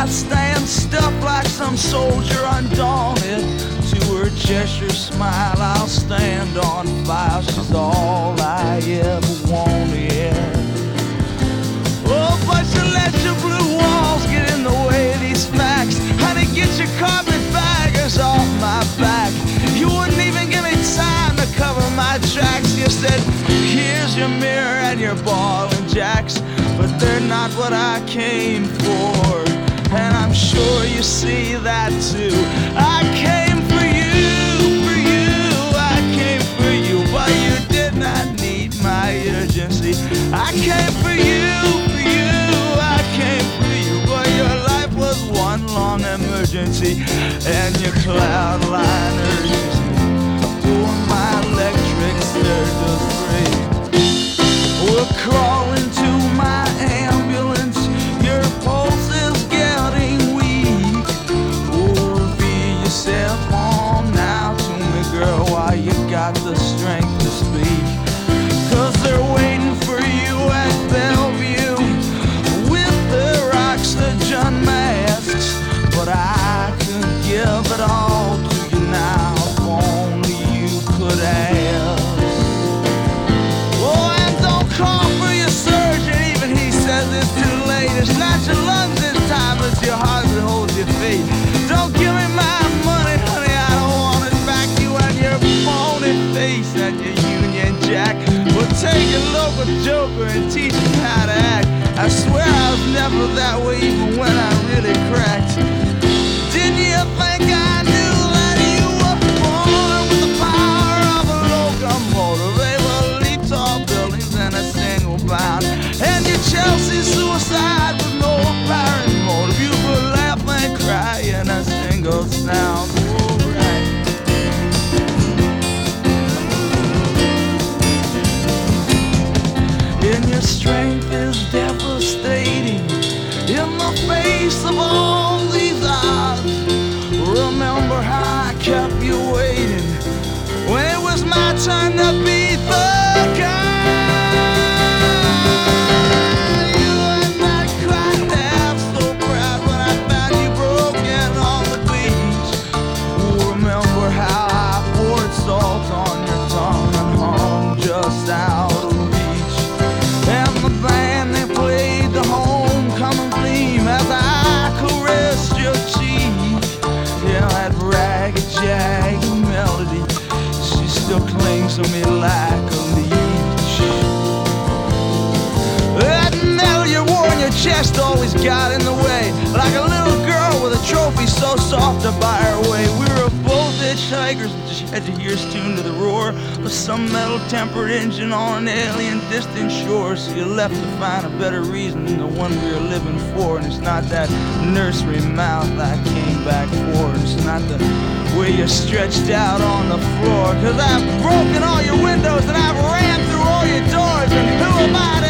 stand stuffed like some soldier undaunted. To her gesture smile I'll stand on fire. She's all I ever wanted. Oh, but you let your blue walls get in the way of these facts. Honey, get your carpetbaggers off my back. You wouldn't even give me time to cover my tracks. You said, here's your mirror and your ball and jacks, but they're not what I came for. And I'm sure you see that too. I came for you, I came for you, but you did not need my urgency. I came for you, I came for you, but your life was one long emergency. And your cloud liners doing my electric surges free. We're crawling to my ambulance. Your pulse is getting weak. Oh, reveal yourself on now to me, girl, while you got the strength to speak. 'Cause they're waiting for you at Bellevue with their oxygen masks. But I could give it all to you now if only you could ask. Oh, and don't call for your surgeon, even he says it's too late. It's not your lungs this time, it's your heart that holds your fate. Don't give me my money, honey, I don't want it back. You and your phony face and your Union Jack. Well, take your local joker and teach him how to act. I swear I was never that way even when I really cracked. Didn't you think I knew that you were born with the power of a locomotive, able to leap tall buildings in a single bound? And your Chelsea suicide with no apparent motive, you could laugh and cry in a single sound. Alright. And your strength is devastating in the face of all these odds. Remember how I kept you waiting when it was my turn to be the guy. You and I cried half so proud when I found you broken on the beach. Remember how I poured salt on your tongue and hung just out of reach. And the band, they played the homecoming theme as I caressed your cheek. Yeah, that ragged, jagged melody, she still clings to me like a leech. That medal you wore in your chest always got in the way, like a little girl with a trophy so soft to buy her way. We were both hitchhikers, just had to hear us tuned to the roar of some metal-tempered engine on an alien distant shore. So you left to find a better reason than the one we were living for. And it's not that nursery mouth I came back for. And it's not the way you're stretched out on the floor. 'Cause I've broken all your windows and I've ran through all your doors. And who am I to